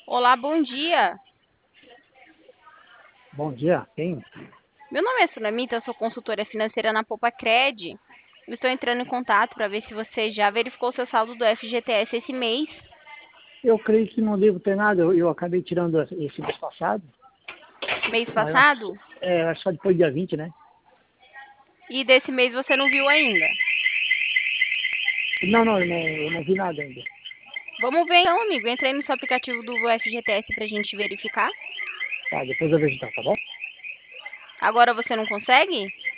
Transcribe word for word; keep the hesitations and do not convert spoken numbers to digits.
Olá, bom dia. Bom dia, quem? Meu nome é Sulamita, eu sou consultora financeira na Poupa-Cred. Eu estou entrando em contato para ver se você já verificou seu saldo do F G T S esse mês. Eu creio que não devo ter nada, eu, eu acabei tirando esse mês passado, Mês mas eu acho que passado? é, acho que só depois do dia vinte, né? E desse mês você não viu ainda. Não, não, eu não, eu não vi nada ainda. Vamos ver então, amigo. Entra aí no seu aplicativo do F G T S para a gente verificar. Tá, depois eu vejo então, tá bom? Agora você não consegue?